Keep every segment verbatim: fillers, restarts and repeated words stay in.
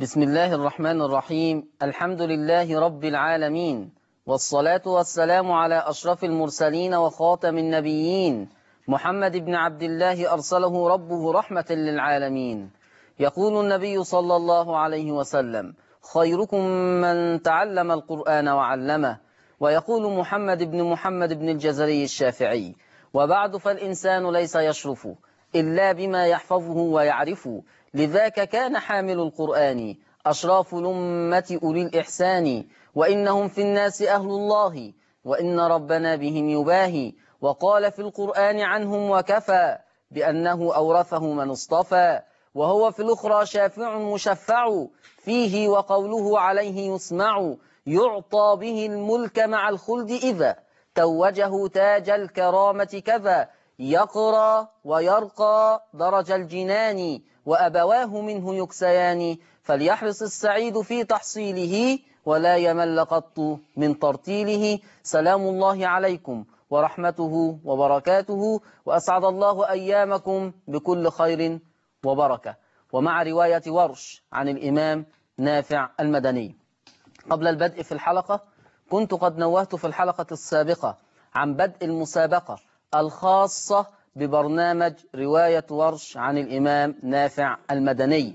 بسم الله الرحمن الرحيم. الحمد لله رب العالمين، والصلاة والسلام على أشرف المرسلين وخاتم النبيين محمد بن عبد الله أرسله ربه رحمة للعالمين. يقول النبي صلى الله عليه وسلم: خيركم من تعلم القرآن وعلمه. ويقول محمد بن محمد بن الجزري الشافعي: وبعد فالإنسان ليس يشرف إلا بما يحفظه ويعرف، لذاك كان حامل القرآن أشراف الأمة أولي الإحسان، وإنهم في الناس أهل الله وإن ربنا بهم يباهي، وقال في القرآن عنهم وكفى بأنه أورثه من اصطفى، وهو في الأخرى شافع مشفع فيه وقوله عليه يسمع، يعطى به الملك مع الخلد إذا توجه تاج الكرامة كذا، يقرى ويرقى درج الجنان وأبواه منه يكسيان، فليحرص السعيد في تحصيله ولا يمل قط من ترتيله. سلام الله عليكم ورحمته وبركاته، وأسعد الله أيامكم بكل خير وبركة. ومع رواية ورش عن الإمام نافع المدني. قبل البدء في الحلقة كنت قد نوهت في الحلقة السابقة عن بدء المسابقة الخاصة ببرنامج رواية ورش عن الإمام نافع المدني،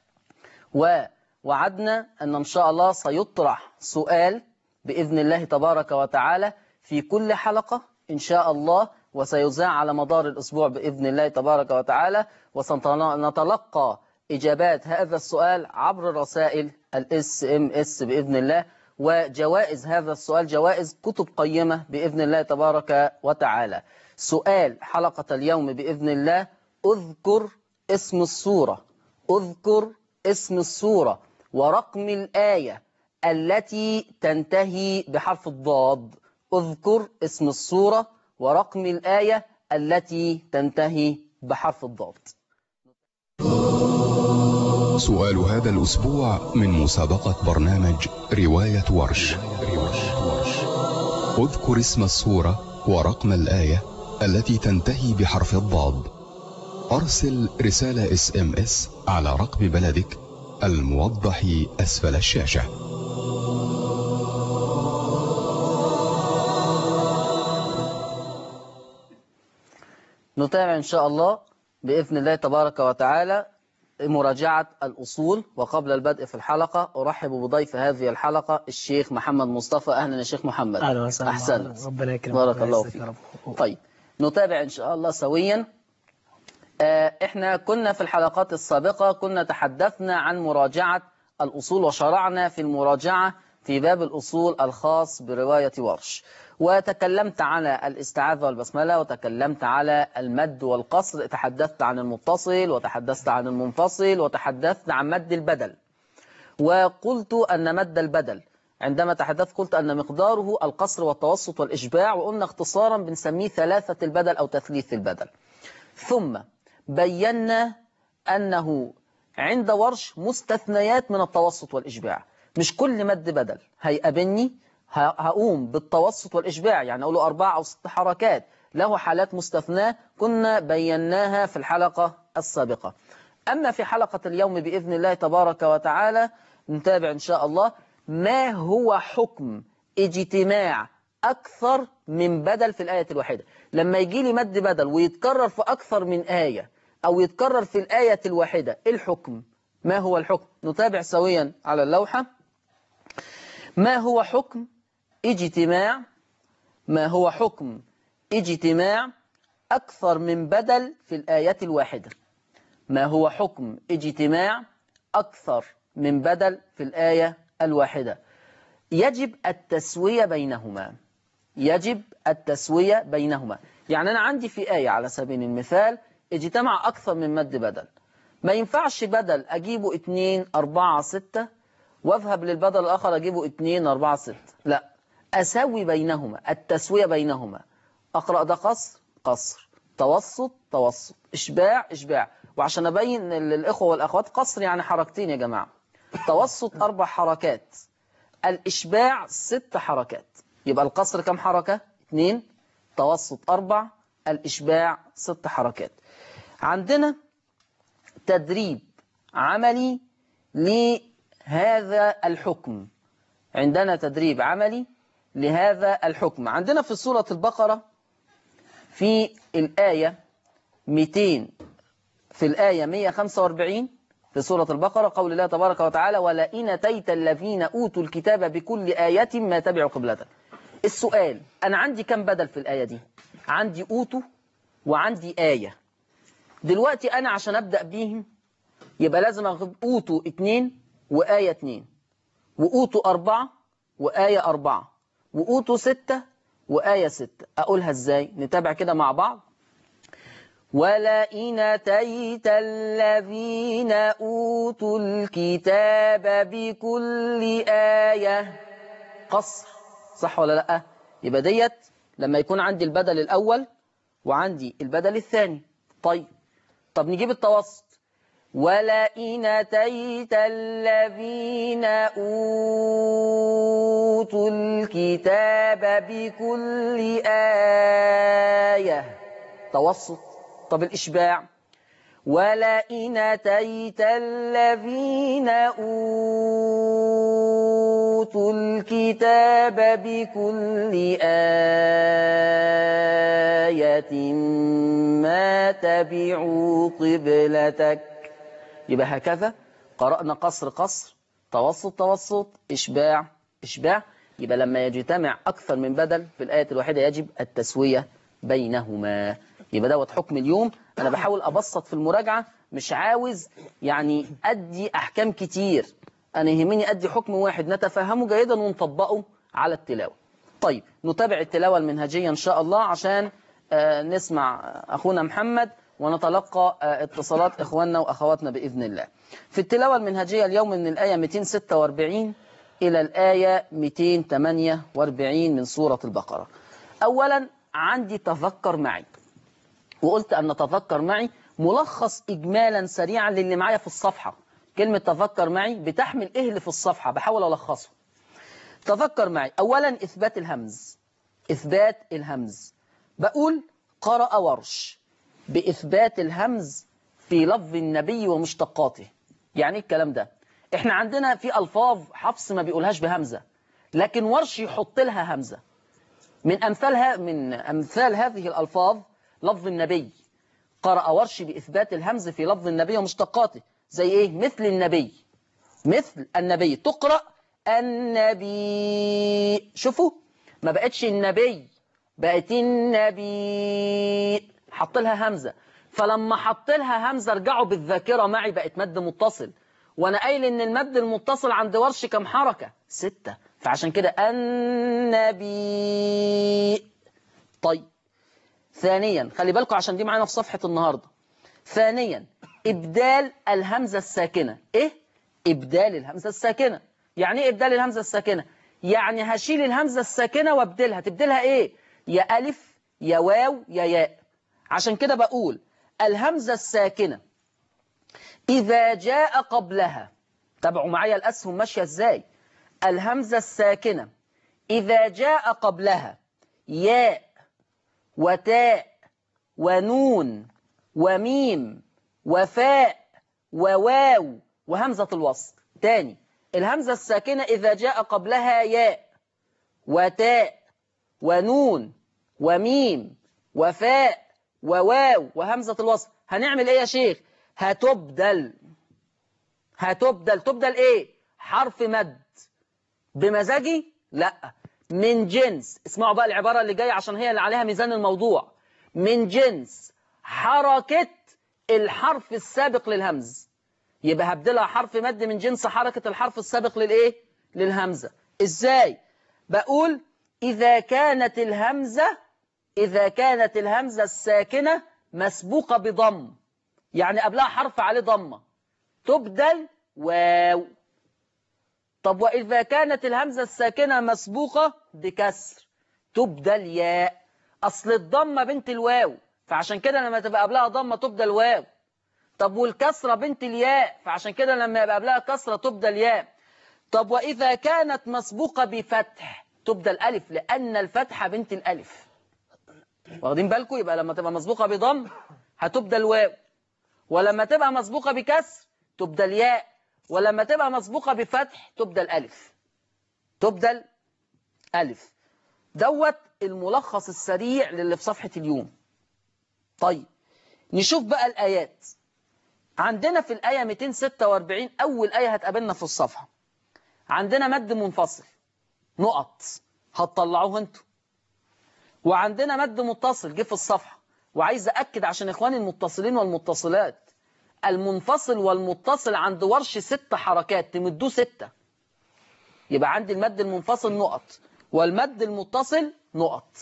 ووعدنا أن إن شاء الله سيطرح سؤال بإذن الله تبارك وتعالى في كل حلقة إن شاء الله، وسيذاع على مدار الأسبوع بإذن الله تبارك وتعالى، وسنتلقى إجابات هذا السؤال عبر رسائل الاس ام اس بإذن الله، وجوائز هذا السؤال جوائز كتب قيمة بإذن الله تبارك وتعالى. سؤال حلقة اليوم بإذن الله: اذكر اسم السورة اذكر اسم السورة ورقم الآية التي تنتهي بحرف الضاد. اذكر اسم السورة ورقم الآية التي تنتهي بحرف الضاد. سؤال هذا الأسبوع من مسابقة برنامج رواية ورش. اذكر اسم السورة ورقم الآية التي تنتهي بحرف الضاد. أرسل رسالة اس ام اس على رقم بلدك الموضح أسفل الشاشة. نتابع إن شاء الله بإذن الله تبارك وتعالى مراجعة الأصول. وقبل البدء في الحلقة أرحب بضيف هذه الحلقة الشيخ محمد مصطفى. أهلا يا شيخ محمد. أهلا وسهلا. أحسنت، ربنا يكرمك. بارك الله فيك. طيب نتابع إن شاء الله سويا. آه إحنا كنا في الحلقات السابقة كنا تحدثنا عن مراجعة الأصول، وشرعنا في المراجعة في باب الأصول الخاص برواية ورش، وتكلمت على الاستعاذة والبسملة، وتكلمت على المد والقصر، تحدثت عن المتصل وتحدثت عن المنفصل، وتحدثت عن مد البدل. وقلت أن مد البدل عندما تحدثت قلت أن مقداره القصر والتوسط والإشباع، وقلنا اختصارا بنسميه ثلاثة البدل أو تثليث البدل. ثم بينا أنه عند ورش مستثنيات من التوسط والإشباع، مش كل مد بدل هيقابلني هقوم بالتوسط والإشباع، يعني أقوله أربع أو ست حركات، له حالات مستثناة كنا بيناها في الحلقة السابقة. أما في حلقة اليوم بإذن الله تبارك وتعالى نتابع إن شاء الله ما هو حكم اجتماع أكثر من بدل في الآية الواحدة. لما يجي لي مد بدل ويتكرر في أكثر من آية أو يتكرر في الآية الواحدة، إيه الحكم؟ ما هو الحكم؟ نتابع سويا على اللوحة. ما هو حكم اجتماع ما هو حكم اجتماع أكثر من بدل في الآية الواحدة؟ ما هو حكم اجتماع أكثر من بدل في الآية الواحدة؟ يجب التسوية بينهما يجب التسوية بينهما يعني أنا عندي في آية على سبيل المثال اجتمع أكثر من مد بدل، ما ينفعش بدل أجيبه اتنين أربعة ستة واذهب للبدل الآخر أجيبه اتنين أربعة ستة، لا، أسوي بينهما، التسوية بينهما. أقرأ ده قصر قصر، توسط توسط، إشباع إشباع. وعشان أبين للإخوة والأخوات قصر يعني حركتين يا جماعة، توسط أربع حركات، الإشباع ست حركات. يبقى القصر كم حركة؟ اتنين، توسط أربع، الإشباع ست حركات. عندنا تدريب عملي هذا الحكم. عندنا تدريب عملي لهذا الحكم. عندنا في سورة البقرة في الآية مئتين في الآية مئة وخمسة وأربعين في سورة البقرة قول الله تبارك وتعالى ولئن أتيت الذين أوتوا الكتاب بكل آية ما تبعوا قبلتك. السؤال، أنا عندي كم بدل في الآية دي؟ عندي أوتوا وعندي آية. دلوقتي أنا عشان أبدأ بيهم يبقى لازم أخذ أوتوا اتنين وآية اتنين، وأوتوا أربعة وآية أربعة، وأوتوا ستة وآية ستة. أقولها إزاي؟ نتابع كده مع بعض. ولئن أتيت الذين أوتوا الكتاب بكل آية، قصر، صح ولا لأ؟ يبقى ديت لما يكون عندي البدل الأول وعندي البدل الثاني. طيب طب نجيب التوسط. ولئن أتيت الذين أوتوا الكتاب بكل آية، توسط. طب الإشباع. ولئن أتيت الذين أوتوا الكتاب بكل آية ما تبعوا قبلتك. يبقى هكذا قرأنا قصر قصر، توسط توسط، إشباع إشباع. يبقى لما يجتمع أكثر من بدل في الآية الواحدة يجب التسوية بينهما. يبقى دوت حكم اليوم. أنا بحاول أبسط في المراجعة، مش عاوز يعني أدي أحكام كتير، أنا يهمني أدي حكم واحد نتفهمه جيدا ونطبقه على التلاوة. طيب نتابع التلاوة المنهجية إن شاء الله عشان آه نسمع أخونا محمد ونتلقى آه اتصالات إخواننا وأخواتنا بإذن الله. في التلاوة المنهجية اليوم من الآية مئتين وستة وأربعين إلى الآية مئتين وثمانية وأربعين من سورة البقرة. أولا عندي تذكر معي، وقلت أن تذكر معي ملخص إجمالا سريعا للي معايا في الصفحة. كلمة تذكر معي بتحمل إيه اللي في الصفحة، بحاول ألخصه. تذكر معي أولا إثبات الهمز. إثبات الهمز بقول قرأ ورش بإثبات الهمز في لفظ النبي ومشتقاته. يعني إيه الكلام ده؟ إحنا عندنا في ألفاظ حفص ما بيقولهاش بهمزة، لكن ورش يحط لها همزة. من أمثالها من أمثال هذه الألفاظ لفظ النبي. قرأ ورش بإثبات الهمز في لفظ النبي ومشتقاته. زي إيه؟ مثل النبي، مثل النبي تقرأ النبي. شوفوا ما بقتش النبي، بقت النبي، حط لها همزة. فلما حط لها همزة ارجعوا بالذاكرة معي، بقت مد متصل. وانا قايل ان المد المتصل عند ورش كم حركة؟ ستة. فعشان كده النبي. طيب ثانيا خلي بالكم عشان دي معانا في صفحة النهاردة. ثانيا إبدال الهمزة الساكنة. إيه؟ إبدال الهمزة الساكنة. يعني إيه إبدال الهمزة الساكنة؟ يعني هشيل الهمزة الساكنة وابدلها. تبدلها إيه؟ يا ألف يا واو يا ياء. عشان كده بقول الهمزة الساكنة إذا جاء قبلها، تابعوا معايا الأسهم ماشية إزاي. الهمزة الساكنة إذا جاء قبلها ياء وتاء ونون وميم وفاء وواو وهمزة الوصل. تاني، الهمزة الساكنة إذا جاء قبلها ياء وتاء ونون وميم وفاء وواو وهمزة الوصل، هنعمل إيه يا شيخ؟ هتبدل. هتبدل. تبدل إيه؟ حرف مد. بمزاجي؟ لأ، من جنس. اسمعوا بقى العبارة اللي جاية عشان هي اللي عليها ميزان الموضوع. من جنس حركة الحرف السابق للهمز. يبقى هبدلها حرف مد من جنس حركة الحرف السابق للإيه؟ للهمزة. إزاي؟ بقول إذا كانت الهمزة إذا كانت الهمزة الساكنة مسبوقة بضم، يعني قبلها حرف عليه ضمة، تبدل واو. طب وإذا كانت الهمزة الساكنة مسبوقة بكسر، تبدل ياء. أصل الضمة بنت الواو، فعشان كده لما تبقى قبلها ضمة تبدل واو. طب والكسرة بنت الياء، فعشان كده لما يبقى قبلها كسرة تبدل ياء. طب وإذا كانت مسبوقة بفتح تبدل ألف، لأن الفتحة بنت الألف. واخدين بالكم؟ يبقى لما تبقى مسبوقة بضم هتبدل واو، ولما تبقى مسبوقة بكسر تبدل ياء، ولما تبقى مسبوقة بفتح تبدل ألف، تبدل ألف. دوت الملخص السريع للي في صفحة اليوم. طيب نشوف بقى الآيات. عندنا في الآية مئتين وستة وأربعين أول آية هتقابلنا في الصفحة، عندنا مد منفصل نقط هتطلعوه انتوا، وعندنا مد متصل جه في الصفحة، وعايز أأكد عشان إخواني المتصلين والمتصلات، المنفصل والمتصل عند ورش ست حركات تمدوه ستة، يبقى عندي المد المنفصل نقط والمد المتصل نقط.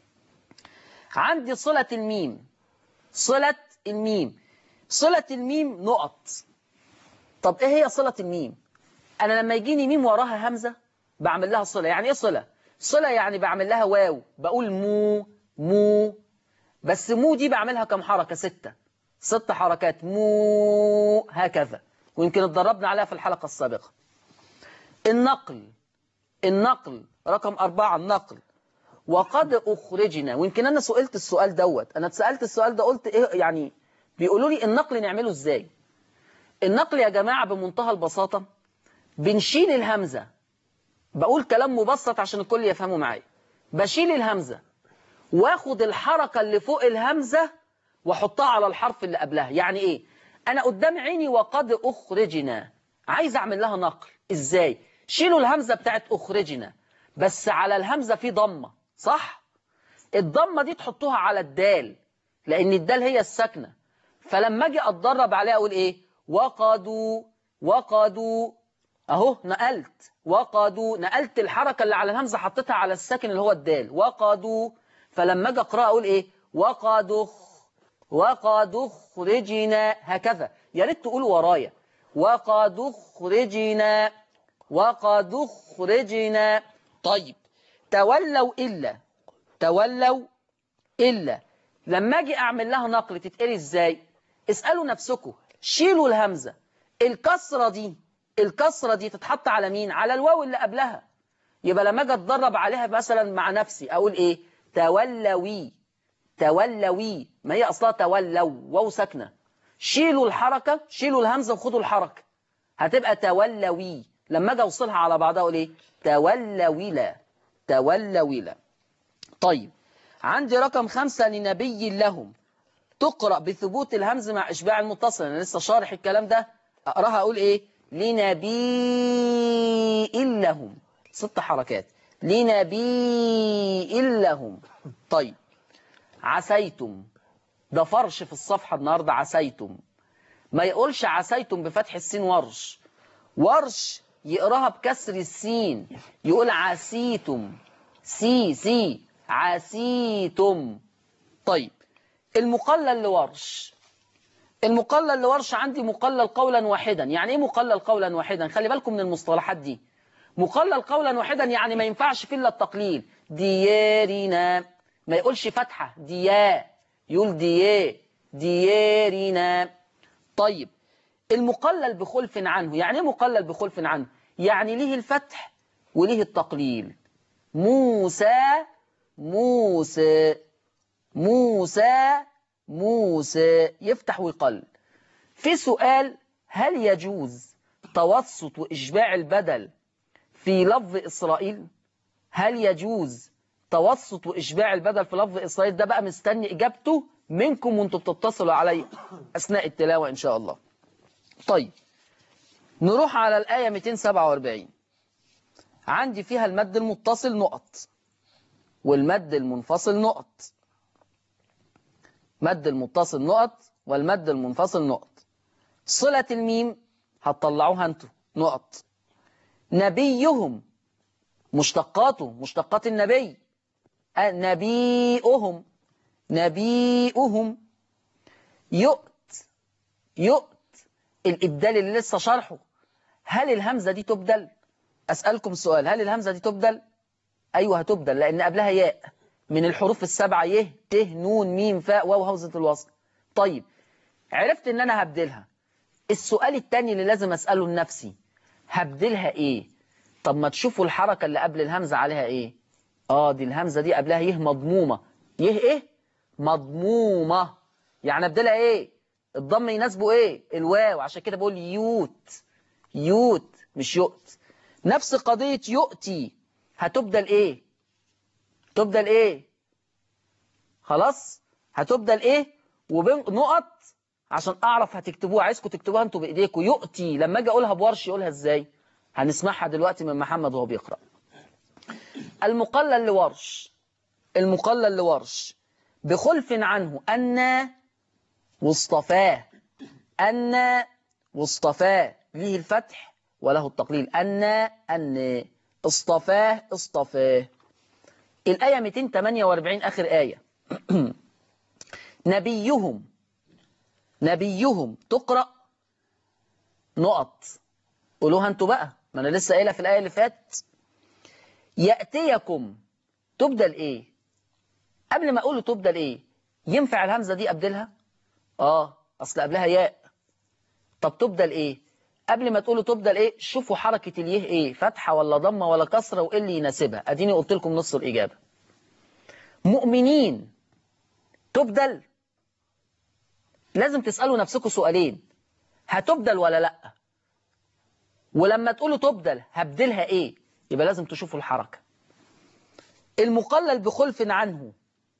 عندي صلة الميم، صلة الميم، صلة الميم نقط. طب ايه هي صلة الميم؟ انا لما يجيني ميم وراها همزة بعمل لها صلة. يعني ايه صلة؟ صلة يعني بعمل لها واو، بقول مو مو، بس مو دي بعملها كم حركة؟ ستة، ست حركات مو هكذا، ويمكن اتدربنا عليها في الحلقة السابقة. النقل، النقل رقم أربعة النقل. وقد أخرجنا، ويمكن أنا سئلت السؤال دوت، أنا اتسألت السؤال ده قلت إيه يعني، بيقولوا لي النقل نعمله إزاي؟ النقل يا جماعة بمنتهى البساطة بنشيل الهمزة، بقول كلام مبسط عشان الكل يفهمه معايا، بشيل الهمزة واخد الحركة اللي فوق الهمزة واحطها على الحرف اللي قبلها. يعني إيه؟ أنا قدام عيني وقد أخرجنا، عايز أعمل لها نقل إزاي؟ شيلوا الهمزة بتاعت أخرجنا، بس على الهمزة في ضمة، صح؟ الضمة دي تحطوها على الدال، لأن الدال هي الساكنة، فلما أجي أتدرب عليها أقول إيه؟ وقدوا، وقدوا، أهو نقلت، وقدوا، نقلت الحركة اللي على الهمزة حطيتها على الساكن اللي هو الدال، وقدوا. فلما أجي أقرأ أقول إيه؟ وقدوا، وقدوا خرجنا، هكذا. يا ريت تقولوا ورايا، وقدوا خرجنا، وقدوا خرجنا. طيب تولوا إلا، تولوا إلا، لما أجي أعمل لها نقل تتقري إزاي؟ اسألوا نفسكم، شيلوا الهمزة، الكسرة دي، الكسرة دي تتحط على مين؟ على الواو اللي قبلها. يبقى لما أجي أتدرب عليها مثلا مع نفسي أقول إيه؟ تولوي، تولوي، ما هي أصلها تولوا، واو ساكنة، شيلوا الحركة، شيلوا الهمزة وخدوا الحركة، هتبقى تولوي. لما أجي أوصلها على بعضها أقول إيه؟ تولويلا، تولويلا. طيب عندي رقم خمسة لنبي لهم، تقرأ بثبوت الهمز مع إشباع المتصل. أنا لسه شارح الكلام ده، أقراها أقول إيه؟ لنبي لهم، ست حركات، لنبي لهم. طيب عسيتم، ده فرش في الصفحة النهاردة، عسيتم، ما يقولش عسيتم بفتح السين، ورش، ورش يقراها بكسر السين، يقول عسيتم، سي سي، عسيتم. طيب المقلل لورش، المقلل لورش عندي مقلل قولا واحدا. يعني ايه مقلل قولا واحدا؟ خلي بالكم من المصطلحات دي. مقلل قولا واحدا يعني ما ينفعش فيه الا التقليل، ديارنا، ما يقولش فتحة ديا، يقول ديا، ديارنا. طيب المقلل بخلف عنه، يعني ايه مقلل بخلف عنه؟ يعني ليه الفتح وليه التقليل. موسى، موسى، موسى، موسى، يفتح ويقل. في سؤال، هل يجوز توسط وإشباع البدل في لفظ إسرائيل؟ هل يجوز توسط وإشباع البدل في لفظ إسرائيل؟ ده بقى مستني إجابته منكم وانتم بتتصلوا علي أثناء التلاوة إن شاء الله. طيب نروح على الآية مئتين وسبعة وأربعين، عندي فيها المد المتصل نقط والمد المنفصل نقط، مد المتصل نقط والمد المنفصل نقط. صلة الميم هتطلعوها انتوا نقط. نبيهم، مشتقاته، مشتقات النبي، نبيئهم، نبيئهم. يؤت، يؤت، الإبدال اللي لسه شرحه، هل الهمزة دي تبدل؟ أسألكم سؤال، هل الهمزة دي تبدل؟ أيوة هتبدل، لأن قبلها ياء من الحروف السبعة، يه ت نون ميم فاء واو همزة الوصل. طيب عرفت إن أنا هبدلها، السؤال التاني اللي لازم أسأله لنفسي، هبدلها إيه؟ طب ما تشوفوا الحركة اللي قبل الهمزة عليها إيه؟ آه دي الهمزة دي قبلها يه مضمومة، يه إيه؟ مضمومة، يعني أبدلها إيه؟ الضم يناسبه إيه؟ الواو، عشان كده بقول يوت، يوت مش يؤت. نفس قضية يؤتي هتبدل ايه؟ تبدل ايه؟ خلاص هتبدل ايه وبين نقط عشان اعرف هتكتبوها. عايزكم تكتبوها انتوا بايديكم. يؤتي لما اجي اقولها بورش يقولها ازاي؟ هنسمعها دلوقتي من محمد وهو بيقرأ. المقلل لورش، المقلل لورش بخلف عنه أن واصطفاه، أن واصطفاه ليه الفتح وله التقليل. أن أن اصطفاه اصطفاه. الآية مئتين وثمانية وأربعين آخر آية. نبيهم، نبيهم تقرأ نقط. قولوها انتوا بقى، ما انا لسه قايلها في الآية اللي فاتت. يأتيكم تبدل ايه؟ قبل ما اقوله تبدل ايه ينفع الهمزة دي ابدلها؟ اه اصل قبلها ياء. طب تبدل ايه؟ قبل ما تقولوا تبدل ايه شوفوا حركة اليه ايه، فتحة ولا ضمة ولا كسرة وايه اللي يناسبها. اديني قلت لكم نص الاجابة. مؤمنين تبدل. لازم تسألوا نفسكم سؤالين، هتبدل ولا لا؟ ولما تقولوا تبدل هبدلها ايه؟ يبقى لازم تشوفوا الحركة. المقلل بخلف عنه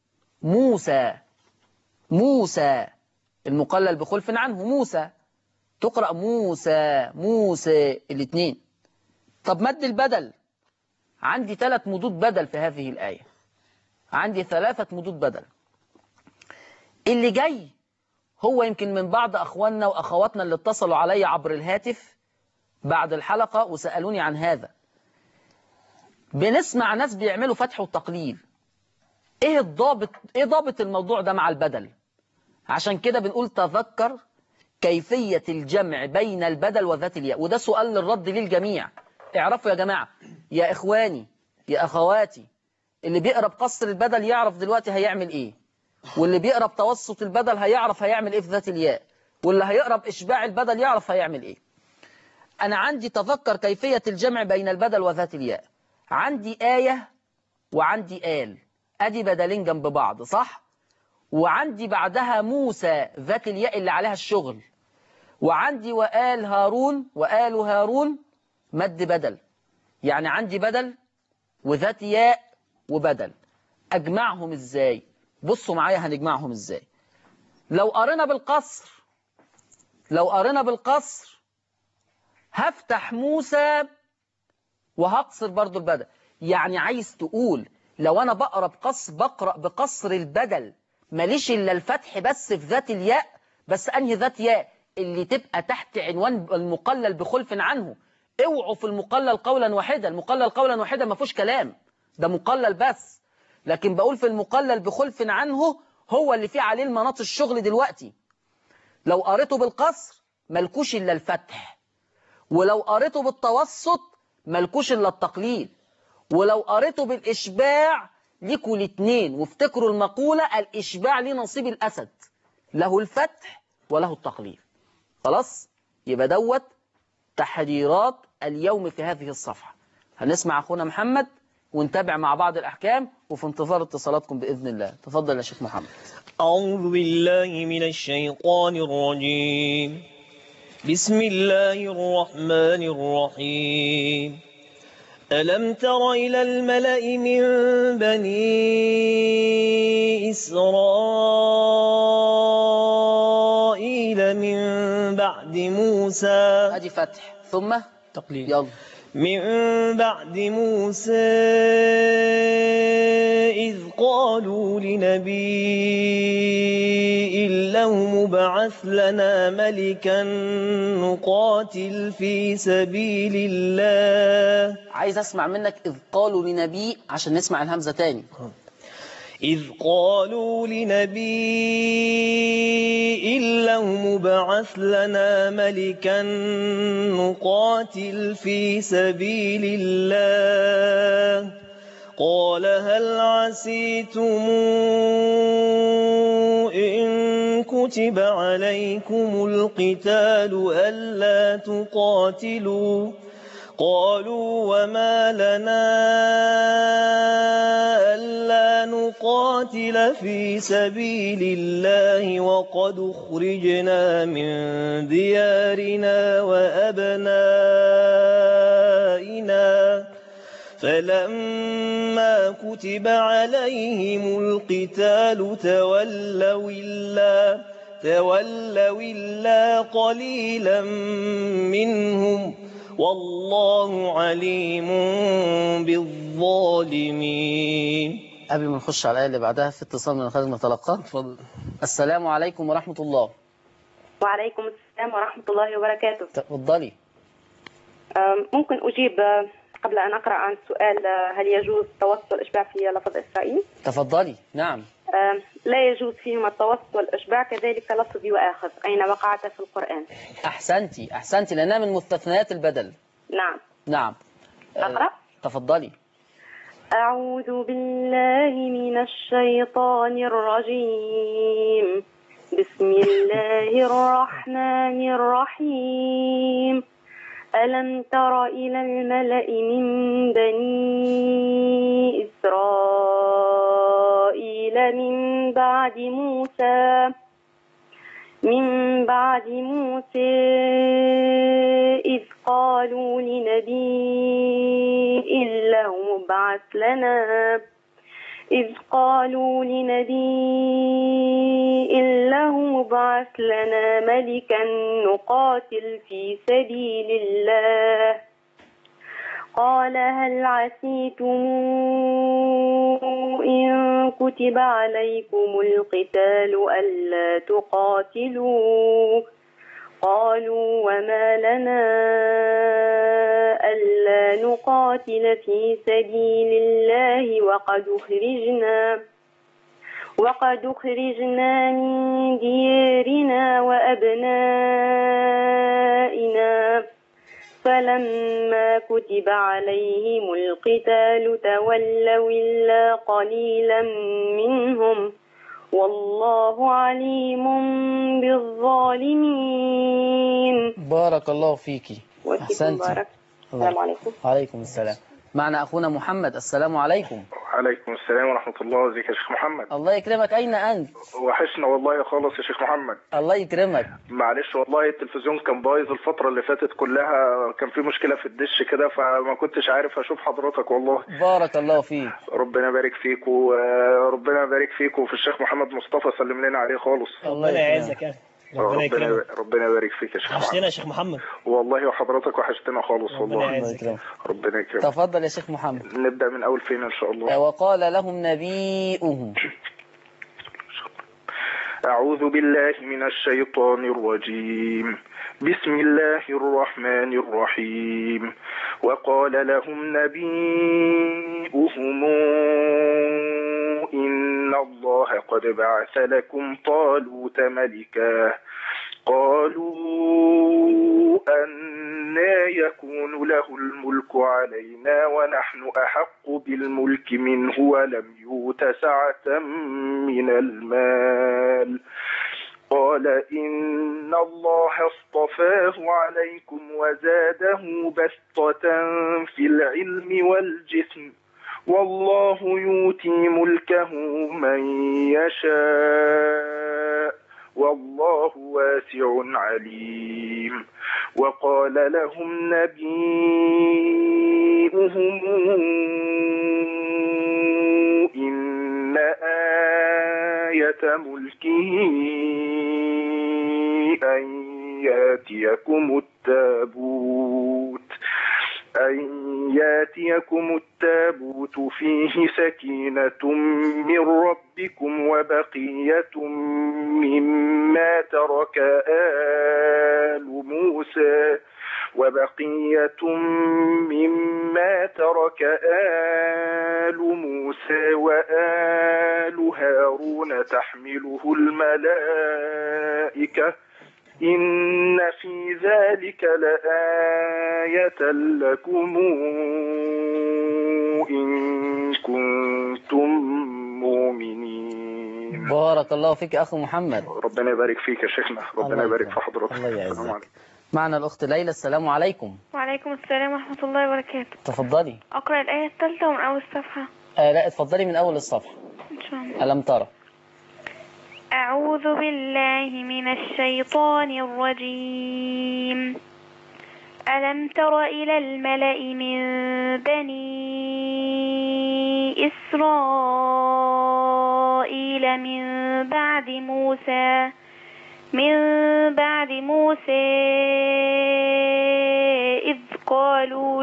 موسى، موسى المقلل بخلف عنه موسى تقرأ موسى موسى الاثنين. طب مد البدل، عندي ثلاث مدود بدل في هذه الآية، عندي ثلاثة مدود بدل. اللي جاي هو يمكن من بعض أخواننا وأخواتنا اللي اتصلوا علي عبر الهاتف بعد الحلقة وسألوني عن هذا. بنسمع ناس بيعملوا فتح وتقليل. ايه الضابط، ايه ضابط الموضوع ده مع البدل؟ عشان كده بنقول تذكر كيفية الجمع بين البدل وذات الياء، وده سؤال للرد للجميع. اعرفوا يا جماعة، يا إخواني يا أخواتي، اللي بيقرأ بقصر البدل يعرف دلوقتي هيعمل إيه، واللي بيقرأ بتوسط البدل هيعرف هيعمل إيه في ذات الياء، واللي هيقرأ بإشباع البدل يعرف هيعمل إيه. أنا عندي تذكر كيفية الجمع بين البدل وذات الياء. عندي آية وعندي آل، أدي بدلين جنب بعض صح؟ وعندي بعدها موسى ذات الياء اللي عليها الشغل، وعندي وآل هارون وآل هارون مد بدل. يعني عندي بدل وذات ياء وبدل. أجمعهم إزاي؟ بصوا معايا هنجمعهم إزاي. لو قرنا بالقصر، لو قرنا بالقصر هفتح موسى وهقصر برضو البدل. يعني عايز تقول لو أنا بقرأ بقصر بقرأ بقصر البدل ماليش إلا الفتح بس في ذات الياء. بس أنهي ذات ياء؟ اللي تبقى تحت عنوان المقلل بخلف عنه. اوعوا في المقلل قولا واحدا، المقلل قولا واحدا ما فيهوش كلام، ده مقلل بس. لكن بقول في المقلل بخلف عنه هو اللي فيه عليه المناط الشغل دلوقتي. لو قريته بالقصر ملكوش إلا الفتح، ولو قريته بالتوسط ملكوش إلا التقليل، ولو قريته بالإشباع ليكوا الاثنين. وافتكروا المقولة الإشباع ليه نصيب الأسد، له الفتح وله التقليل. خلاص يبقى دوت تحريرات اليوم في هذه الصفحة. هنسمع أخونا محمد ونتابع مع بعض الأحكام، وفي انتظار اتصالاتكم بإذن الله. تفضل يا شيخ محمد. أعوذ بالله من الشيطان الرجيم. بسم الله الرحمن الرحيم. ألم تر إلى الملأ من بني إسرائيل من بعد موسى. أدي فتح ثم تقليل. يلا. من بعد موسى إذ قالوا لنبي له مبعث لنا ملكا نقاتل في سبيل الله. عايز أسمع منك إذ قالوا لنبي عشان نسمع الهمزة تاني. إذ قالوا لنبي له مبعث لنا ملكا نقاتل في سبيل الله. قال هل عسيتم إن كتب عليكم القتال ألا تقاتلوا؟ قالوا وما لنا ألا نقاتل في سبيل الله وقد أخرجنا من ديارنا وأبنائنا فلما كتب عليهم القتال تولوا إلا تولوا إلا قليلا منهم والله عليم بالظالمين. قبل ما نخش على الآية اللي بعدها في اتصال من الخارج نتلقاه. اتفضل. السلام عليكم ورحمة الله. وعليكم السلام ورحمة الله وبركاته. تفضلي. ممكن أجيب قبل أن أقرأ عن السؤال، هل يجوز توسط الإشباع في لفظ إسرائيل؟ تفضلي. نعم. لا يجوز فيهما التوسط والإشباع، كذلك لفظ وآخذ أين وقعت في القرآن. أحسنتي أحسنتي لأنها من مستثنيات البدل. نعم. نعم. أقرأ؟ تفضلي. أعوذ بالله من الشيطان الرجيم. بسم الله الرحمن الرحيم. ألم تر إلى الملأ من بني إسرائيل من بعد موسى من بعد موسى إذ قالوا لنبي له مبعث لنا إذ قالوا لنبي له مبعث لنا ملكا نقاتل في سبيل الله قال هل عسيتم إن كتب عليكم القتال ألا تقاتلوا قالوا وما لنا ألا نقاتل في سبيل الله وقد أخرجنا وقد أخرجنا من ديارنا وأبنائنا فلما كتب عليهم القتال تولوا إلا قليلا منهم والله عليم بالظالمين. بارك الله فيكي. أحسنتي. بارك. السلام عليكم. وعليكم السلام. معنا أخونا محمد. السلام عليكم. وعليكم السلام ورحمة الله. ازيك يا شيخ محمد؟ الله يكرمك. أين أنت؟ وحشنا والله خالص يا شيخ محمد. الله يكرمك. معلش والله التلفزيون كان بايظ الفترة اللي فاتت كلها، كان في مشكلة في الدش كده فما كنتش عارف أشوف حضرتك والله. بارك الله فيك. ربنا يبارك فيك وربنا يبارك فيك وفي الشيخ محمد مصطفى سلم لنا عليه خالص. الله يعزك يا ربنا يكرمك. ربنا يبارك فيك يا شيخ محمد. وحشتنا يا شيخ محمد والله وحضرتك وحشتنا خالص والله. ربنا يكرمك. ربنا يكرمك. تفضل يا شيخ محمد. نبدأ من أول فين إن شاء الله. وقال لهم نبيئهم. أعوذ بالله من الشيطان الرجيم. بسم الله الرحمن الرحيم. وقال لهم نبيئهم إن الله قد بعث لكم طالوت ملكا قالوا أنى يكون له الملك علينا ونحن أحق بالملك منه ولم يؤت سعة من المال قال إن الله اصطفاه عليكم وزاده بسطة في العلم والجسم والله يؤتي ملكه من يشاء والله واسع عليم. وقال لهم نبيئهم إن آية ملكه أن ياتيكم التابوت أن ياتيكم التابوت فيه سكينة من ربكم وبقية مما ترك آل موسى وبقية مما ترك آل موسى وآل هارون تحمله الملائكة إن في ذلك لآية لكم إن كنتم مؤمنين. بارك الله فيك أخي محمد. ربنا يبارك فيك يا شيخنا. ربنا يبارك في حضرتك. الله يعزك. معنا الأخت ليلى. السلام عليكم. وعليكم السلام ورحمة الله وبركاته. تفضلي. أقرأ الآية الثالثة من أول الصفحة. آه لا اتفضلي من أول الصفحة إن شاء الله. ألم ترى. أعوذ بالله من الشيطان الرجيم. ألم تر إلى الملأ من بني إسرائيل من بعد موسى من بعد موسى إذ قالوا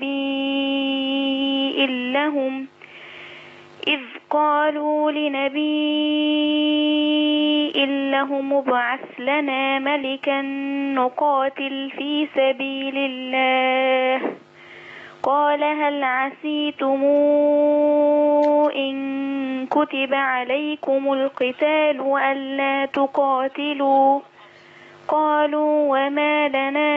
لنبي لهم إذ قالوا لنبي لهم ابعث لنا ملكا نقاتل في سبيل الله قال هل عسيتم إن كتب عليكم القتال ألا تقاتلوا قالوا وما لنا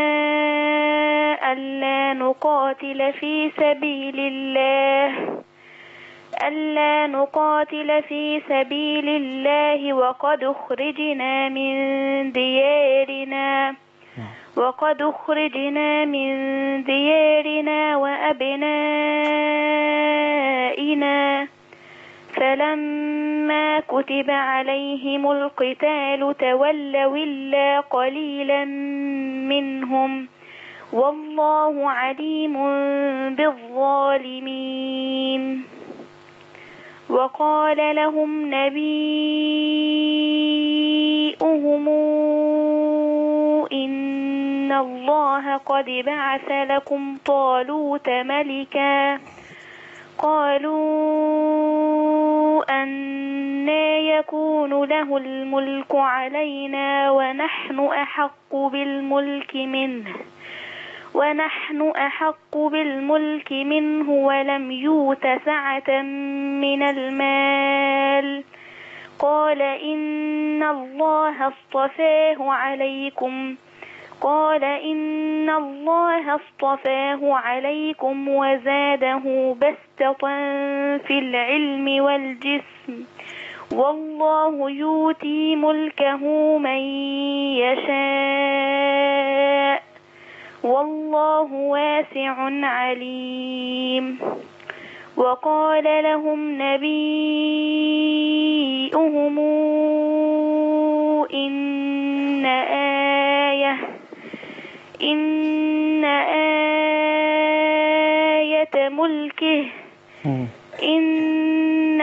ألا نقاتل في سبيل الله ألا نقاتل في سبيل الله وقد أخرجنا من ديارنا وقد أخرجنا من ديارنا وأبنائنا فلما كتب عليهم القتال تولوا إلا قليلا منهم والله عليم بالظالمين وقال لهم نبيؤهم إن الله قد بعث لكم طالوت ملكا قالوا أنى يكون له الملك علينا ونحن أحق بالملك منه ونحن أحق بالملك منه ولم يؤت سعة من المال قال إن الله اصطفاه عليكم قال إن الله اصطفاه عليكم وزاده بسطة في العلم والجسم والله يؤتي ملكه من يشاء والله واسع عليم وقال لهم نبيؤهم إن آية إن آية ملكه إن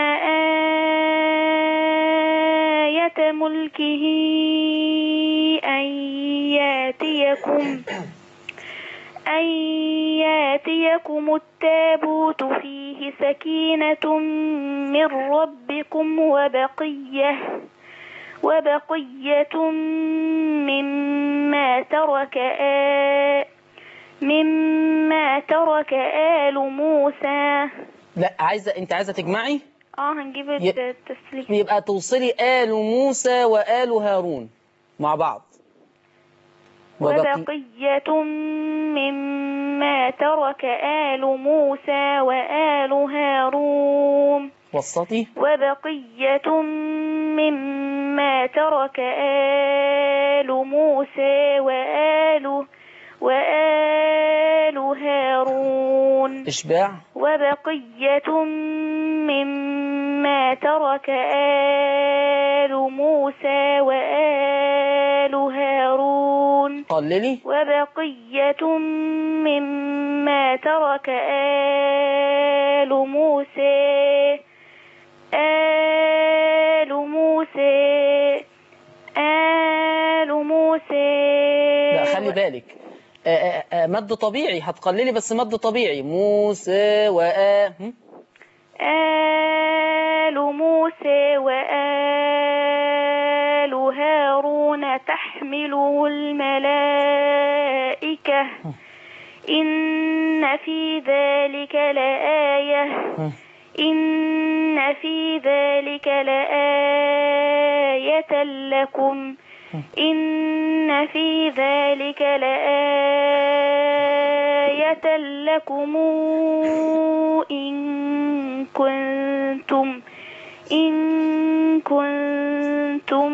آية ملكه أن ياتيكم أن ياتيكم التابوت فيه سكينة من ربكم وبقية وبقية مما ترك آل مما ترك آل موسى. لا عايزة انت عايزة تجمعي؟ اه هنجيب ي- التسليم. يبقى توصلي آل موسى وآل هارون مع بعض. وبقي- وبقية مما ترك آل موسى وآل هارون وسطي وبقية مما ترك آل موسى وآل وآل هارون إشباع وبقية مما ترك آل موسى وآل هارون قللي وبقية مما ترك آل موسى آل موسى آل موسى لا خلي بالك آه، آه، آه، مد طبيعي هتقللي بس مد طبيعي موسى وآ هم؟ آل موسى وآل هارون تحمله الملائكة إن في ذلك لآية إن في ذلك لآية لكم إن في ذلك لآية لكم إن كنتم إن كنتم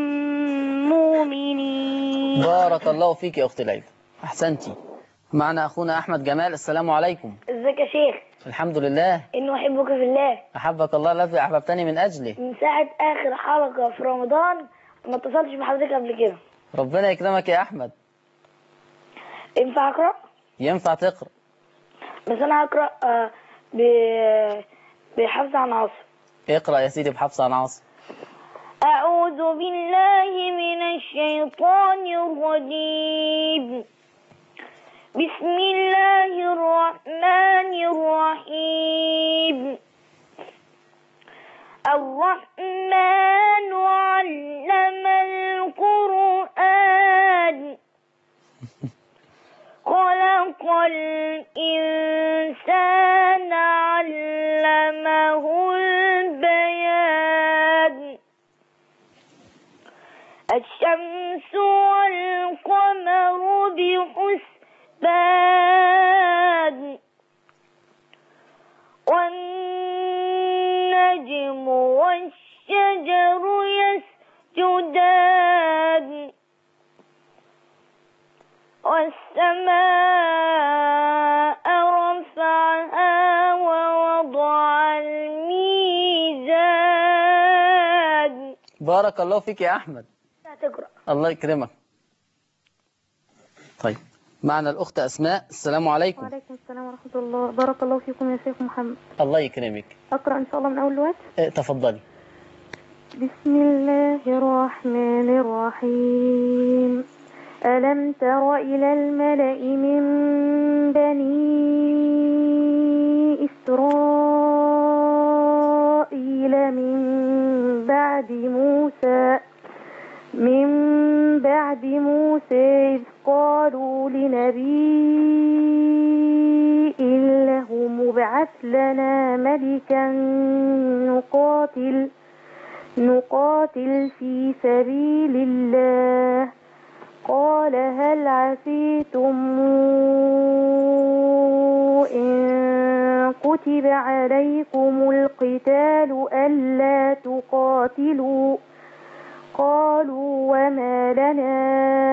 مؤمنين. بارك الله فيك يا أختي ليلى أحسنتي. معنا أخونا أحمد جمال. السلام عليكم. ازيك يا شيخ؟ الحمد لله. إنه أحبك في الله. أحبك الله الذي أحببتني من أجله. من ساعة آخر حلقة في رمضان ما اتصلتش بحضرتك قبل كده. ربنا يكرمك يا أحمد. ينفع أقرأ؟ ينفع تقرأ. بس أنا هقرأ آه، ب بحفظ عن عاصم. اقرأ يا سيدي بحفص عن عاصم. أعوذ بالله من الشيطان الرجيم. بسم الله الرحمن الرحيم. الرحمن علم القرآن خلق الإنسان علمه البيان. الشمس والقمر بحسبان والنجم والشجر يسجدان والسماء رفعها ووضع الميزان. بارك الله فيك يا أحمد. لا تقرأ. الله يكرمك. طيب معنا الأخت أسماء. السلام عليكم. وعليكم السلام ورحمة الله. بارك الله فيكم يا شيخ محمد. الله يكرمك. أقرأ إن شاء الله من أول الوقت. اه تفضلي. بسم الله الرحمن الرحيم. ألم تر إلى الملأ من بني إسرائيل من بعد موسى من بعد موسى إذ قالوا لنبي له مبعث لنا ملكا نقاتل نقاتل في سبيل الله. قال هل عسيتم إن كتب عليكم القتال ألا تقاتلوا؟ قالوا وما لنا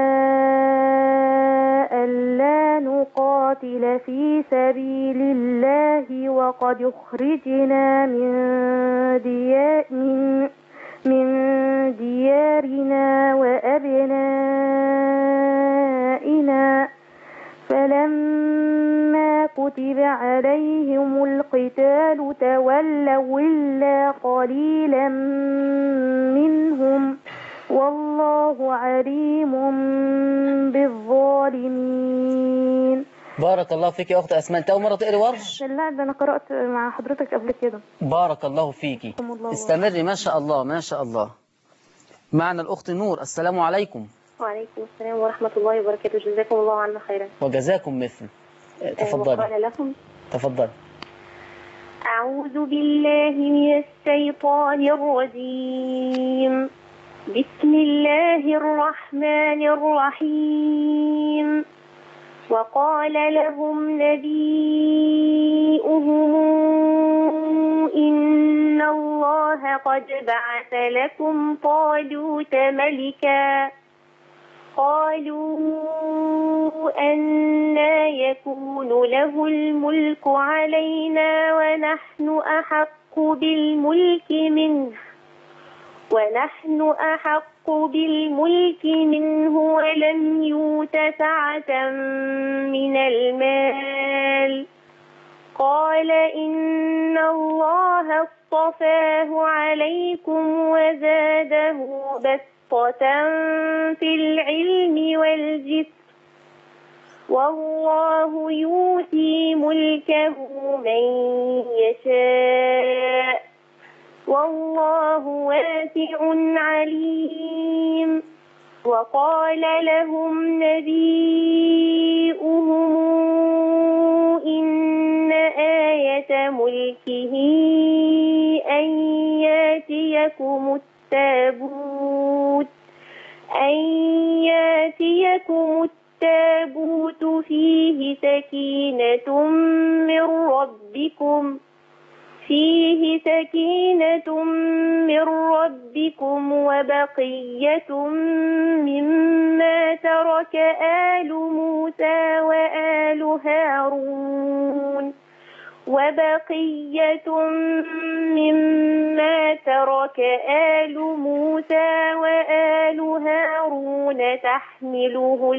ألا نقاتل في سبيل الله وقد أخرجنا من ديار من من ديارنا وأبنائنا. فلما كتب عليهم القتال تولوا إلا قليلا منهم والله عليم بالظالمين. بارك الله فيك يا أخت أسماء. أنت أول مرة تقري ورش؟ لا ده أنا قرأت مع حضرتك قبل كده. بارك الله فيكي. استمري ما شاء الله ما شاء الله. معنا الأخت نور. السلام عليكم. وعليكم السلام ورحمة الله وبركاته. جزاكم الله عنا خيرا. وجزاكم مثل. تفضل. وقال لكم. تفضل. أعوذ بالله من الشيطان الرجيم. بسم الله الرحمن الرحيم. وقال لهم نبيؤهم إن الله قد بعث لكم طالوت ملكا. قالوا أنى يكون له الملك علينا ونحن أحق بالملك منه ونحن أحق بالملك منه ولم يؤت سعة من المال. قال إن الله اصطفاه عليكم وزاده بسطة في العلم والجسم والله يؤتي ملكه من يشاء والله واسع عليم. وقال لهم نبيؤهم إن آية ملكه أن ياتيكم التابوت أن ياتيكم التابوت فيه سكينة من ربكم فيه سكينة من ربكم وبقية مما ترك آل موسى وآل هارون وبقية مما ترك آل موسى وآل هارون تحمله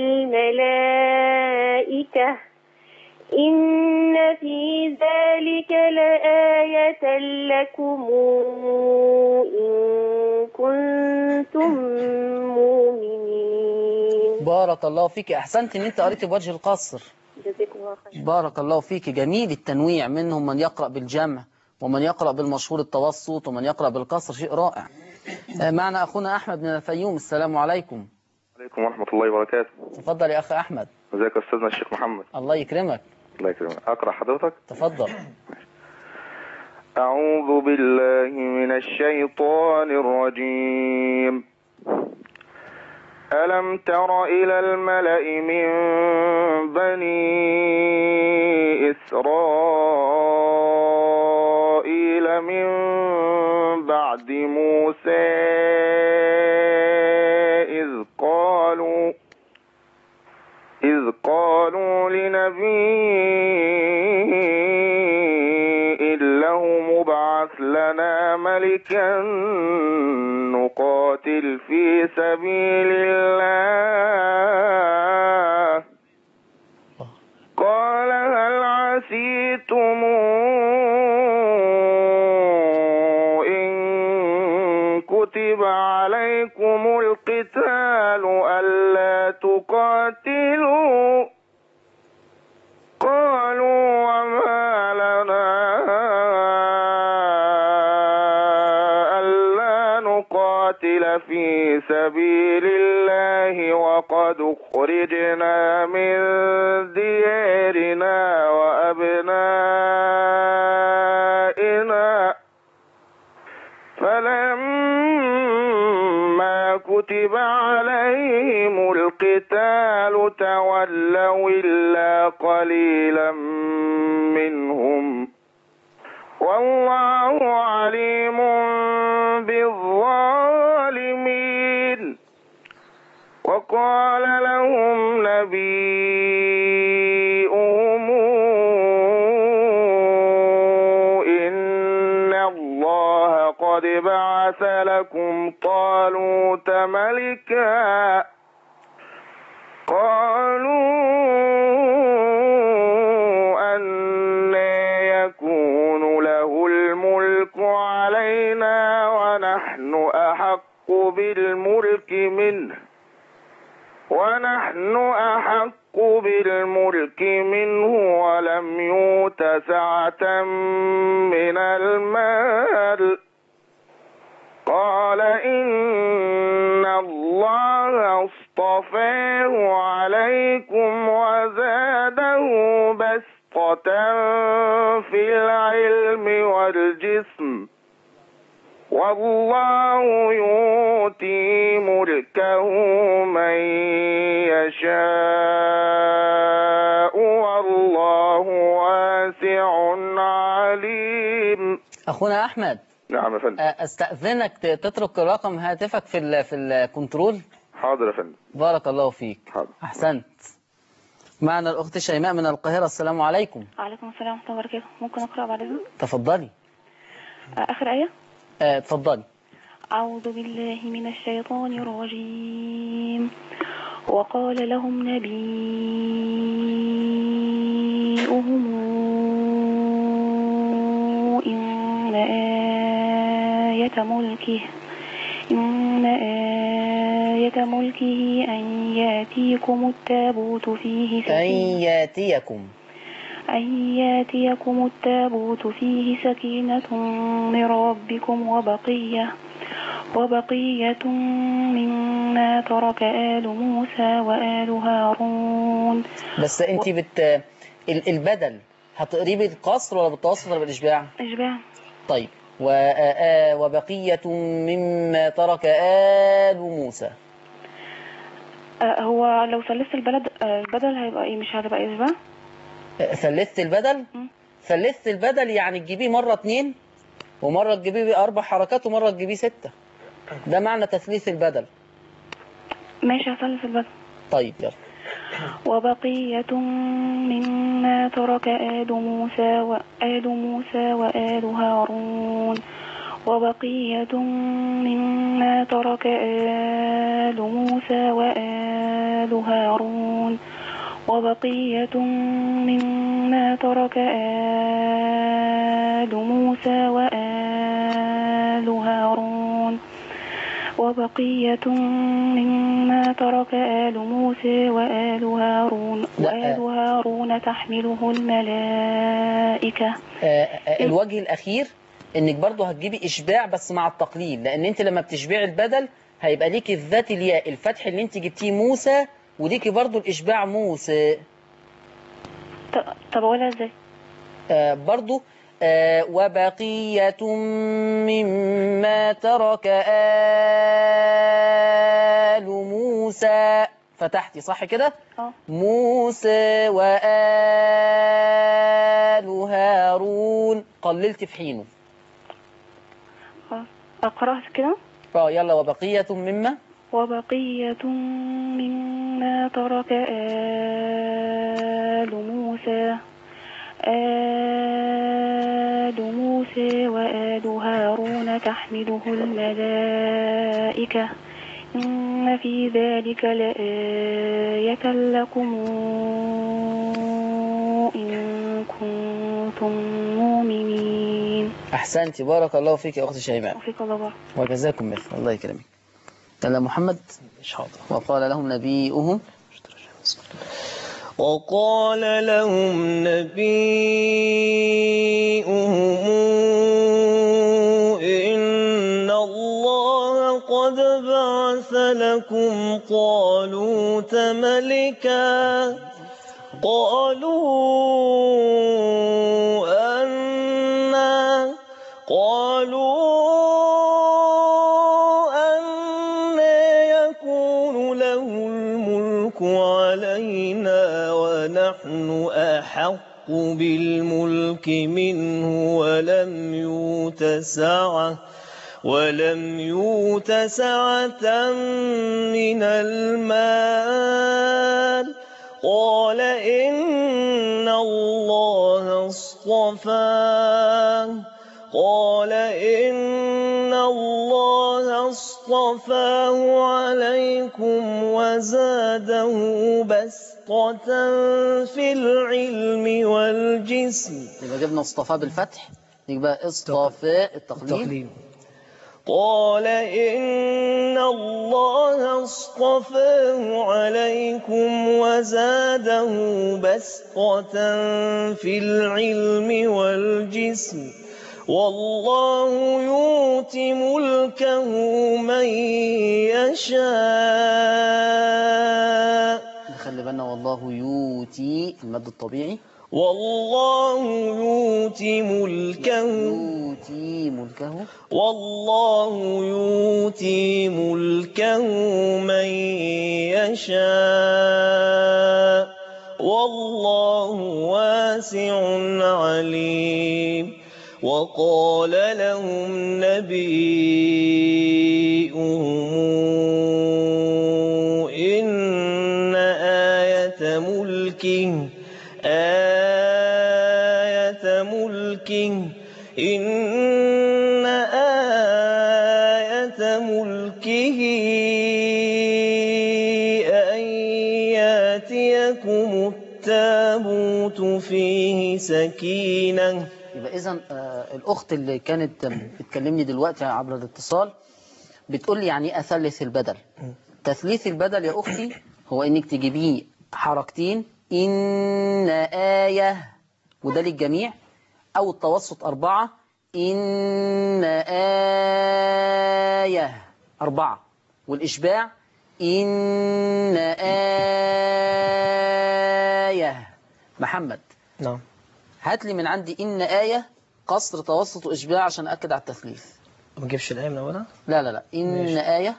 الملائكة إن في ذلك لآية لكم إن كنتم مؤمنين. بارك الله فيك، أحسنت إن أنت قريت بوجه القصر. جزاكم الله خير. بارك الله فيك، جميل التنويع، منهم من يقرأ بالجمع ومن يقرأ بالمشهور التوسط ومن يقرأ بالقصر، شيء رائع. معنا أخونا أحمد من الفيوم. السلام عليكم. عليكم ورحمة الله وبركاته. تفضل يا أخ أحمد. ازيك يا أستاذنا الشيخ محمد؟ الله يكرمك. الله يكرمك. أقرأ حضرتك؟ تفضل. أعوذ بالله من الشيطان الرجيم. ألم تر إلى الملأ من بني إسرائيل من بعد موسى إذ قالوا إذ قالوا لنبي له مبعث لنا ملكا نقاتل في سبيل الله قال هل عسيتم إن كتب عليكم القتال ألا تقاتلوا قالوا وما لنا ألا نقاتل في سبيل الله وقد أخرجنا من ديارنا وأبنائنا فلما كتب عليهم القتال تولوا إلا قليلا منهم والله عليم بالظالمين. وقال لهم نبيهم إن الله قد بعث لكم طالوت ملكا قالوا أنى يكون له الملك علينا ونحن أحق بالملك منه ونحن أحق بالملك منه ولم يؤت سعة من المال قال إن الله اصطفاه عليكم وزاده بسطة في العلم والجسم والله يؤتي ملكه من يشاء والله واسع عليم. أخونا أحمد. نعم يا فندم. أستأذنك تترك رقم هاتفك في ال في الكنترول. حاضر يا فندم. بارك الله فيك. حاضر. أحسنت. معنا الأخت شيماء من القاهرة. السلام عليكم. وعليكم السلام ورحمة الله وبركاته. ممكن أقرأ بعد إذنك؟ تفضلي. آخر آية؟ آه، تفضلي. أعوذ بالله من الشيطان الرجيم. وقال لهم نبيهم إن آية ملكه إن آية ملكه أن يأتيكم التابوت فيه سكينة أن يأتيكم أن يأتيكم التابوت فيه سكينة من ربكم وبقية وبقية مما ترك آل موسى وآل هارون. بس أنت بت البدل هتقريه بالقصر ولا بالتوسط ولا بالإشباع؟ إشباع. طيب. وبقية مما ترك آل موسى. هو لو ثلثت البلد البدل هيبقى ايه؟ مش هتبقى إشباع؟ ثلثت البدل؟ ثلثت البدل يعني تجيبيه مرة اتنين ومرة تجيبيه بأربع حركات ومرة تجيبيه ستة. ده معنى تثليث البدل. ماشي هثلث البدل. طيب يلا. وبقية مما ترك آل موسى وآل موسى وآل هارون وبقية مما ترك آل موسى وآل هارون وبقية مما مما ترك آل موسى وآل هارون وبقية مما ترك آل موسى وآل هارون وآل هارون تحمله الملائكة. الوجه الأخير إنك برضو هتجيبي إشباع بس مع التقليل، لأن أنت لما بتشبعي البدل هيبقى ليكي الذات الياء الفتح اللي أنت جبتيه موسى، وليكي برضو الإشباع موسى. طب أقولها إزاي؟ آه برضو آه وبقية مما ترك آل موسى، فتحتي صح كده؟ اه موسى وآل هارون، قللت في حينه. اه أقرأت كده؟ اه يلا وبقية مما وبقية مما ترك آل موسى آل موسى وآل هارون تحمله الملائكة إن في ذلك لآية لكم إن كنتم مؤمنين. أحسنتي، بارك الله فيك يا أختي شيماء. وفيك الله بارك. وجزاكم مثل الله يكرمك. قال محمد وقال لهم نبيهم وقال لهم نبيهم إن الله قد بعث لكم طالوت ملكا قالوا أنا قالوا علينا ونحن أحق بالملك منه ولم يؤت سعة ولم يؤت سعة من المال قال إن الله اصطفاه قال إن الله اصطفاه عليكم وزاده بسطة في العلم والجسم. يبقى جبنا اصطفاه بالفتح، يبقى اصطفاء التقليل. قال إن الله اصطفاه عليكم وزاده بسطة في العلم والجسم والله يؤتي ملكه من يشاء. خلي بالنا والله يؤتي المد الطبيعي والله يؤتي ملكه يؤتي ملكه والله يؤتي ملكه من يشاء والله واسع عليم. وقال لهم نبيهم إن آية ملكه آية ملكه إن آية ملكه أن يأتيكم التابوت فيه سكينة. يبقى إذن آه الأخت اللي كانت بتكلمني دلوقتي عبر الاتصال بتقول لي يعني إيه أثلث البدل. تثليث البدل يا أختي هو إنك تجيبيه حركتين إن آية وده للجميع، أو التوسط أربعة إن آية أربعة، والإشباع إن آية. محمد نعم هات لي من عندي إن آية قصر توسط وإشباع عشان أكد على التثليث. ما تجيبش الآية من أولها؟ لا لا لا إن ماشي. آية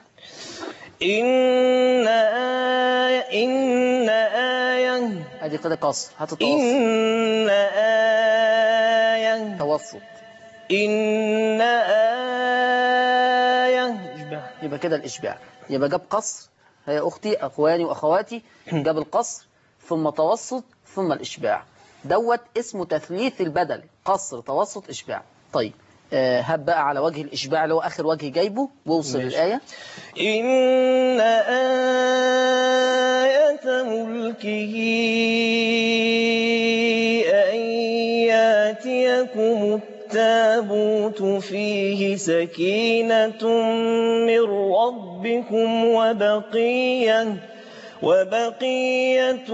إن آية إن آية أدي كده قصر، هات التوسط. إن آية توسط إن آية إشباع. يبقى كده الإشباع، يبقى جاب قصر. هي أختي أخواني وأخواتي جاب القصر ثم توسط ثم الإشباع، دوت اسمه تثليث البدل، قصر توسط إشباع. طيب آه هب بقى على وجه الإشباع اللي هو آخر وجه جايبه ووصل الآية. إن آية ملكه التابوت فيه سكينة من ربكم وبقية وبقية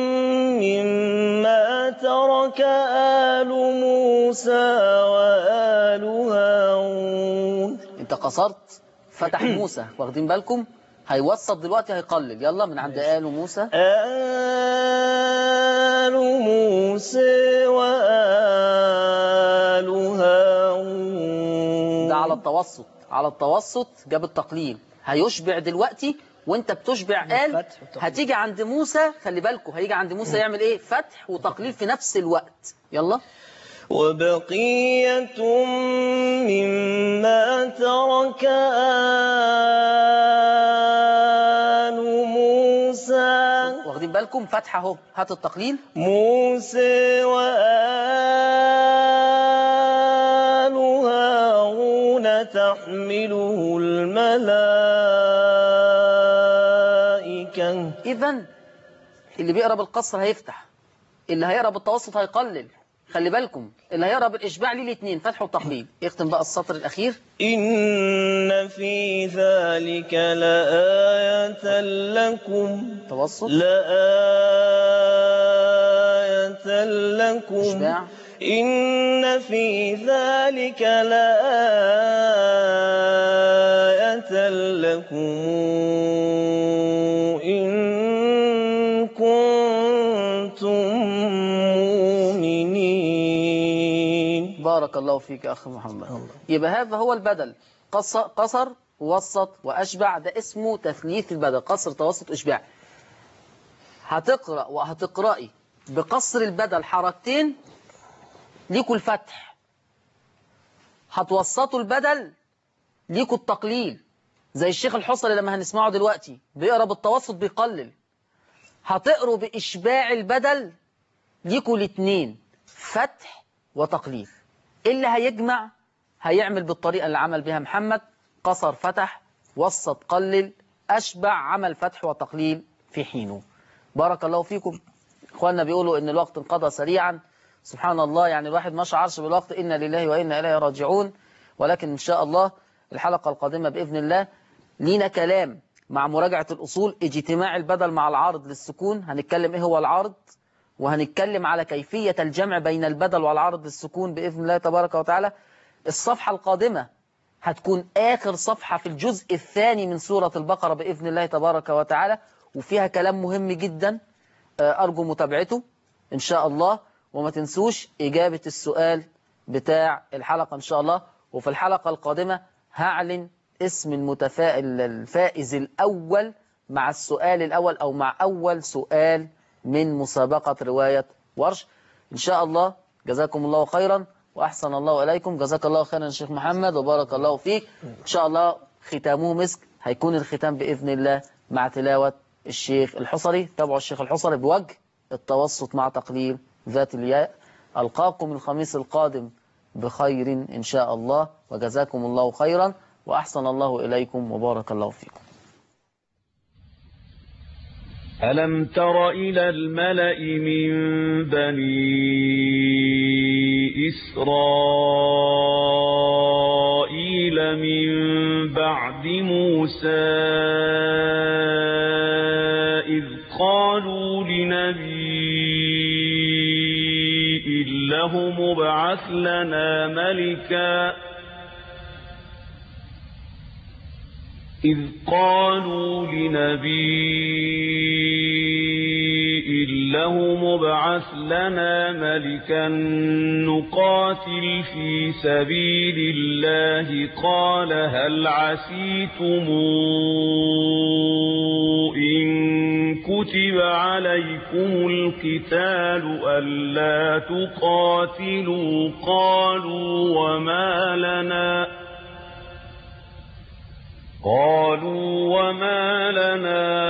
مما ترك آل موسى وآل هارون. انت قصرت فتح موسى، واخدين بالكم؟ هيوسط دلوقتي هيقلل. يلا من عند آل موسى. آل موسى وآل هارون. ده على التوسط، على التوسط جاب التقليل. هيشبع دلوقتي وانت بتشبع آل، هتيجي عند موسى، خلي بالكم هيجي عند موسى يعمل ايه؟ فتح وتقليل في نفس الوقت. يلا. وبقية مما ترك آل موسى. واخدين بالكم؟ فتح اهو، هات التقليل. موسى وآل هارون تحمله الملائكة. إذن اللي بيقرا بالقصر هيفتح، اللي هيقرا بالتوسط هيقلل. خلي بالكم اللي هيقرا بالإشباع ليه الاثنين، فتح وتقليل. يختم بقى السطر الأخير. إن في ذلك لآية لكم توسط لآية لكم إشباع. إن في ذلك لآية لكم إن كنتم مؤمنين. بارك الله فيك يا أخ محمد. يبقى هذا هو البدل، قصر, قصر ووسط وأشبع. ده اسمه تثليث البدل، قصر توسط إشباع. هتقرأ وهتقرأي بقصر البدل حركتين ليكوا الفتح، هتوسطوا البدل ليكوا التقليل، زي الشيخ الحصري لما هنسمعه دلوقتي بيقرأ بالتوسط بيقلل. هتقروا بإشباع البدل ليكوا الاثنين، فتح وتقليل. اللي هيجمع هيعمل بالطريقة اللي عمل بها محمد، قصر فتح، وسط قلل، أشبع عمل فتح وتقليل في حينه. بارك الله فيكم. إخواننا بيقولوا إن الوقت انقضى سريعا، سبحان الله، يعني الواحد ما شعرش بالوقت. إنا لله وإنا إليه راجعون. ولكن إن شاء الله الحلقة القادمة بإذن الله لينا كلام مع مراجعة الأصول، اجتماع البدل مع العارض للسكون. هنتكلم إيه هو العارض، وهنتكلم على كيفية الجمع بين البدل والعارض للسكون بإذن الله تبارك وتعالى. الصفحة القادمة هتكون آخر صفحة في الجزء الثاني من سورة البقرة بإذن الله تبارك وتعالى، وفيها كلام مهم جدا، أرجو متابعته إن شاء الله. وما تنسوش إجابة السؤال بتاع الحلقة إن شاء الله. وفي الحلقة القادمة هعلن اسم المتفائل الفائز الأول مع السؤال الأول، أو مع أول سؤال من مسابقة رواية ورش إن شاء الله. جزاكم الله خيرا وأحسن الله إليكم. جزاك الله خيرا يا شيخ محمد وبارك الله فيك. إن شاء الله ختامه مسك، هيكون الختام بإذن الله مع تلاوة الشيخ الحصري. تابعوا الشيخ الحصري بوجه التوسط مع تقليل ذات الياء. ألقاكم الخميس القادم بخير إن شاء الله، وجزاكم الله خيرا وأحسن الله إليكم وبارك الله فيكم. ألم تر إلى الملأ من بني إسرائيل من بعد موسى إذ قالوا لنبي له مبعث لنا ملكا إذ قالوا لنبي له مبعث لنا ملكا نقاتل في سبيل الله قال هل عسيتم إن كتب عليكم القتال ألا تقاتلوا قالوا وما لنا قالوا وما لنا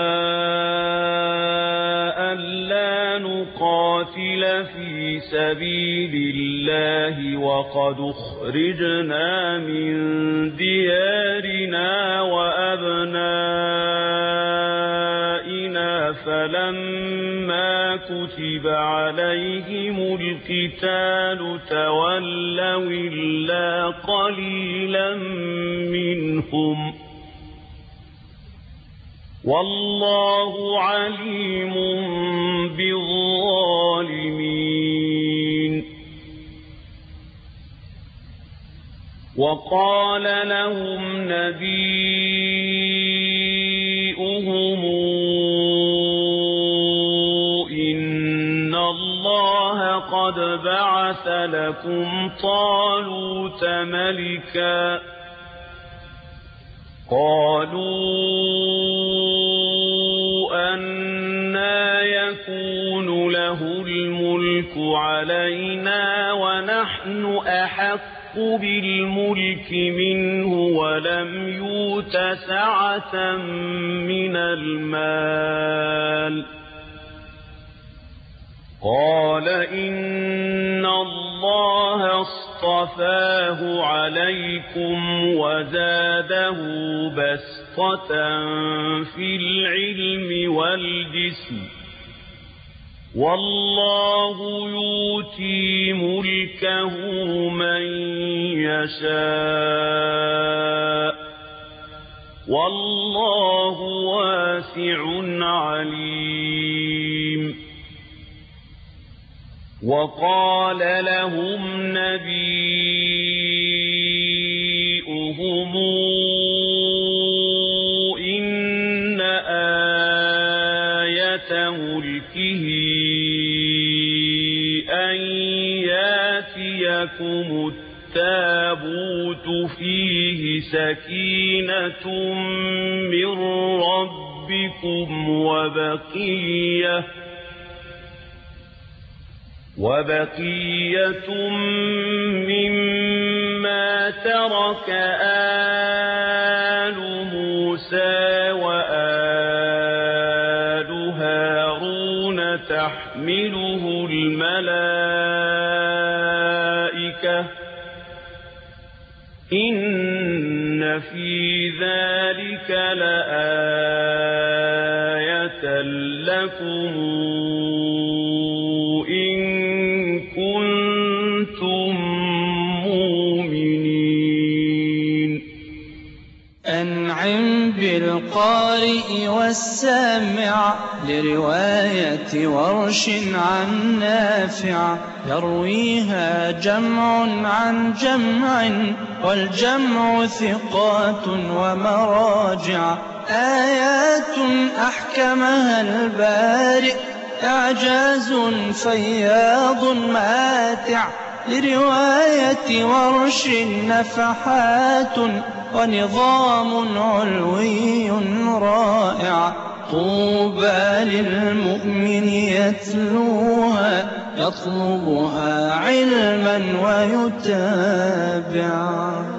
ألا نقاتل في سبيل الله وقد أخرجنا من ديارنا وأبنائنا فلما كتب عليهم القتال تولوا إلا قليلا منهم والله عليم بالظالمين. وقال لهم نبيئهم إن الله قد بعث لكم طالوت ملكا قالوا أنى يكون له الملك علينا ونحن أحق بالملك منه ولم يؤت سعة من المال قال إن الله اصطفاه عليكم وزاده بسطة في العلم والجسم والله يؤتي ملكه من يشاء والله واسع عليم. وقال لهم نبيئهم إن آية ملكه أن ياتيكم التابوت فيه سكينة من ربكم وبقية وبقية مما ترك آل موسى وآل هارون تحمله الملائكة إن في ذلك لآية لكم إن كنتم مؤمنين. أنعم بالقارئ والسامع لرواية ورش عن نافع يرويها جمع عن جمع والجمع ثقات ومراجع آيات أحكمها البارئ إعجاز فياض ماتع لرواية ورش نفحات ونظام علوي رائع طوبى للمؤمن يتلوها يطلبها علما ويتابع.